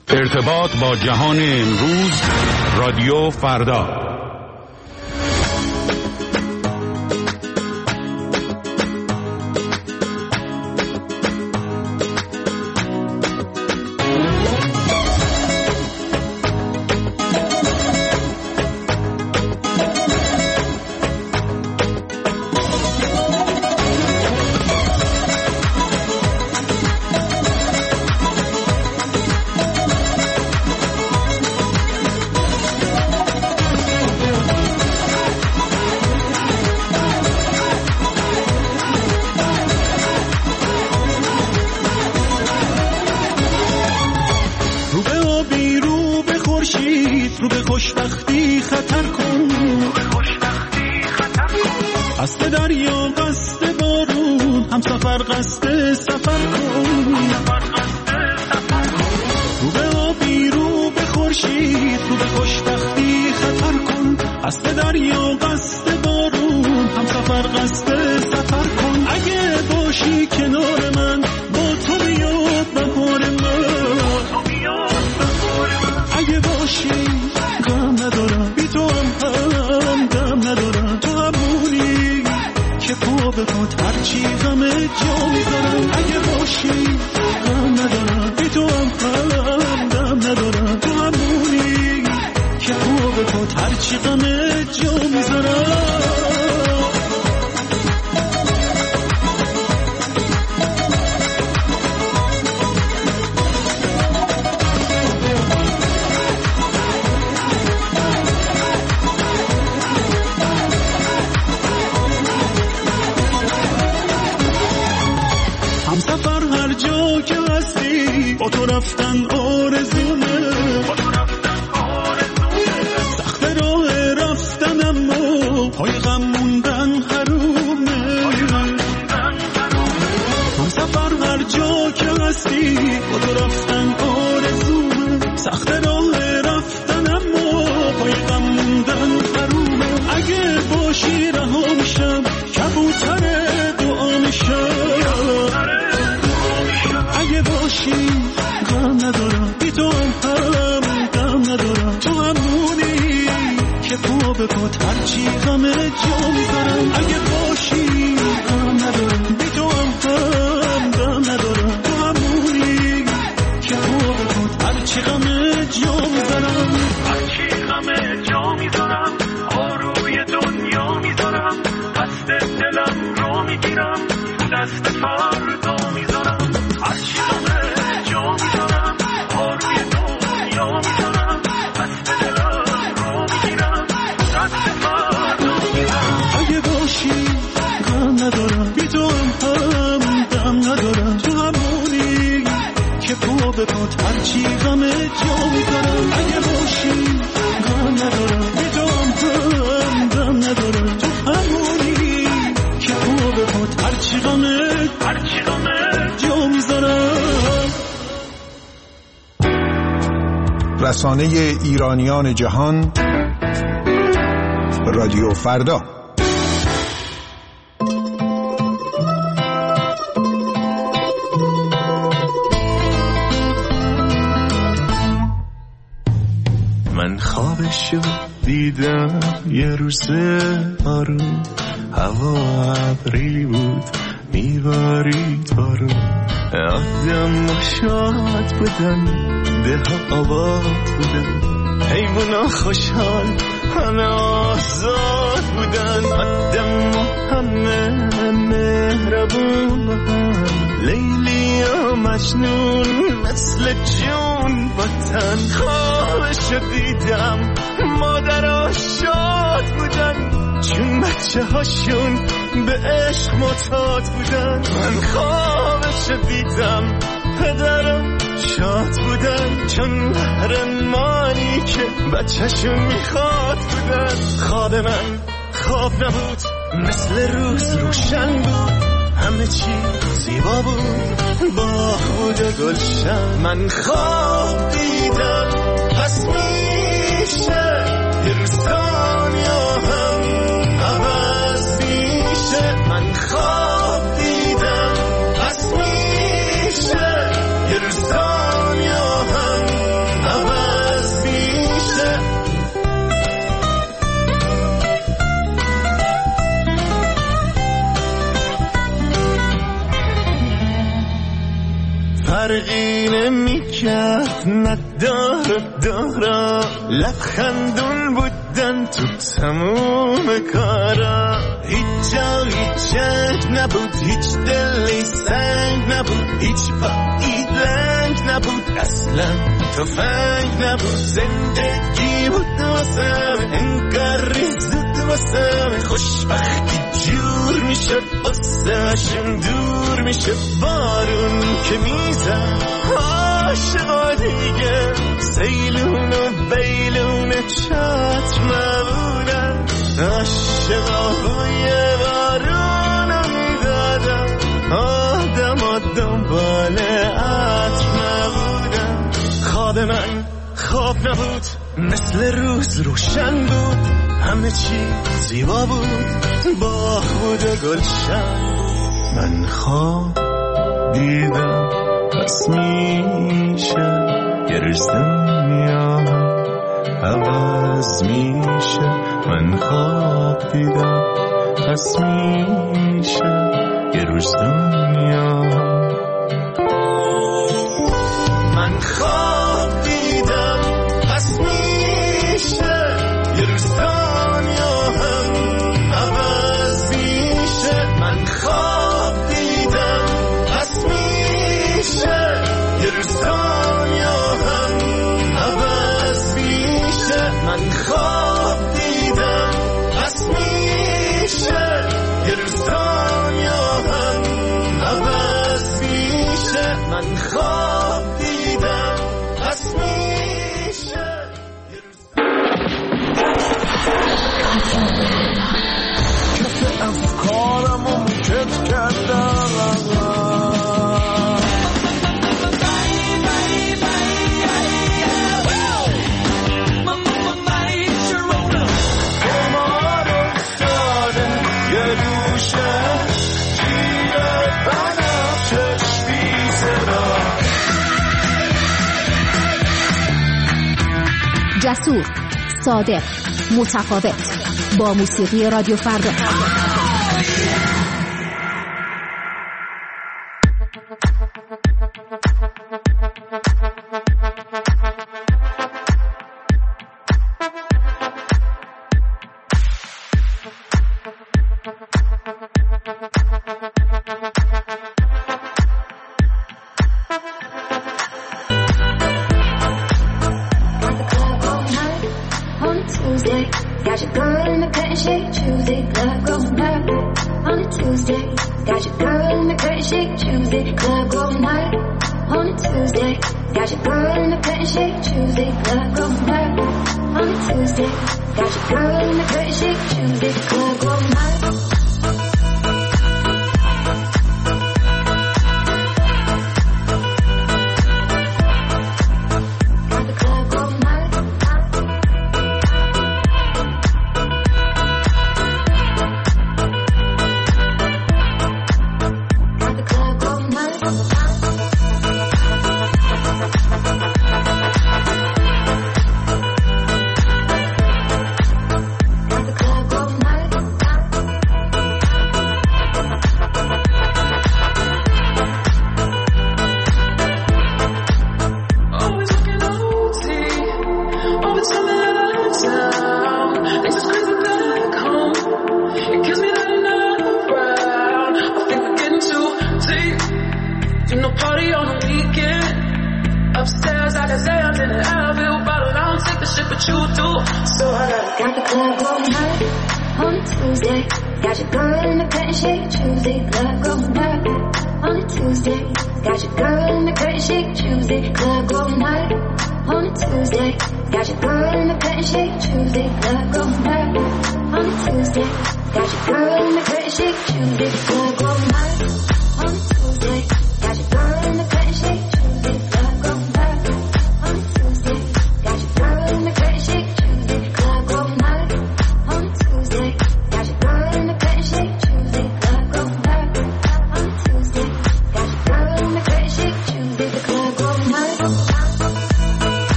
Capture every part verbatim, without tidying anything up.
ارتباط با جهان امروز، رادیو فردا. رسانه ایرانیان جهان، رادیو فردا. من خوابشو دیدم یه روز آروم، هوا ابری بود میبارید بارون، آدم شاد بودن، ده آباد بودن، حیونا خوشحال همه آزاد بودن، آدم همه مهربون بودن، لیلی و مجنون مثل جون بودن. خوابشو دیدم مادرها شاد بودن چون بچه هاشون به عشق معتاد بودن. من خوابشو دیدم پدرم شاد بودن چون قهرمانی که بچه‌شون میخواد بودن. خواب من خواب نبود، مثل روز روشن بود، همه چی زیبا بود، باغ بود و گلشن. من خواب دیدم پس میشه هرسان یا هم عوض میشه. من خواب دیدم پس میشه هرسان یا هم سینه میکرد نداره دارا لبخندون بودن تو تموم کارا هیچ جا هیچ جنگ نبود هیچ دلی سنگ نبود هیچ پایی لنگ نبود اصلا تفنگ نبود زندگی بود واسم انگار ریزود واسم خوشبختی جور میشد واسهشم دور میشه بارون که میزن عاشقا دیگه سیلون و بیلون چتر نبودن عاشقا بوی بارون رو میدادن آدم ها دنبال عطر نبودن خواب من خواب نبود مثل روز روشن بود همه چی زیبا بود باغ بود و گلشن من خواب دیدم پس میشه یه روز دنیا عوض میشه من خواب دیدم پس میشه یه روز دنیا من خواب دیدم پس میشه یه روز دنیا هم عوض میشه من خواب دیدم پس میشه یه روز دنیا هم عوض میشه من خواب دیدم پس میشه یه روز دنیا هم عوض میشه من خواب دیدم پس میشه کف افکارم رو مکت کردم جسور، صادق، متفاوت با موسیقی رادیو فردا.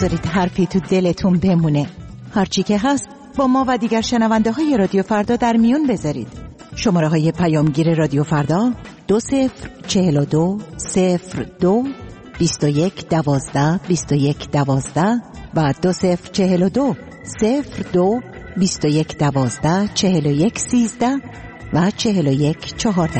نذارید حرفی تو دلتون بمونه. هرچی که هست با ما و دیگر شنونده های رادیو فردا در میون بذارید. شماره های پیامگیر رادیو فردا دو صفر چهل و دو صفر دو بیست و یک دوازده بیست و یک دوازده و دو صفر چهل و دو صفر دو بیست و یک دوازده چهل و یک سیزده و چهل و یک چهارده.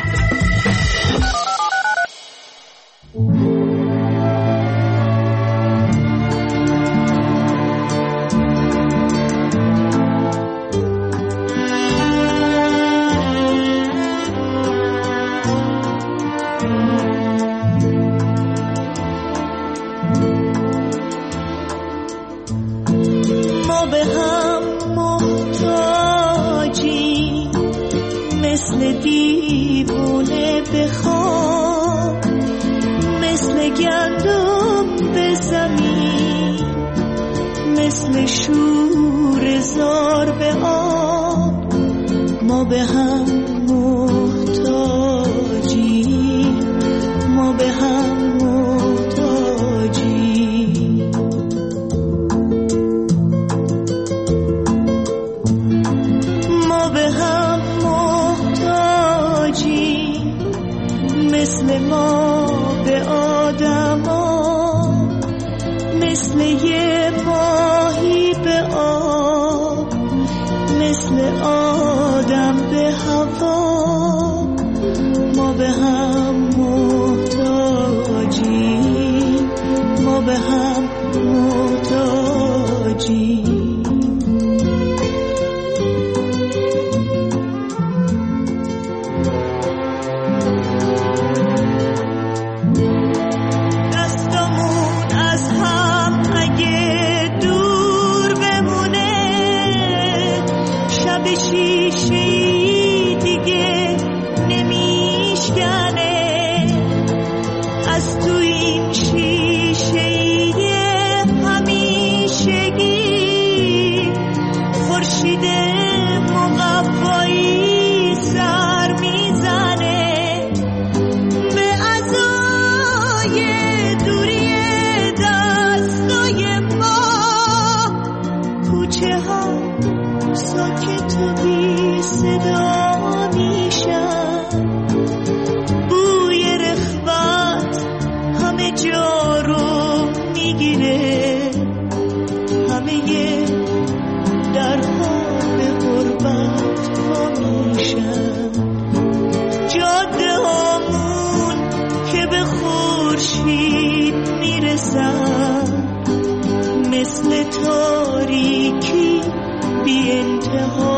مثل تاریکی بی انتها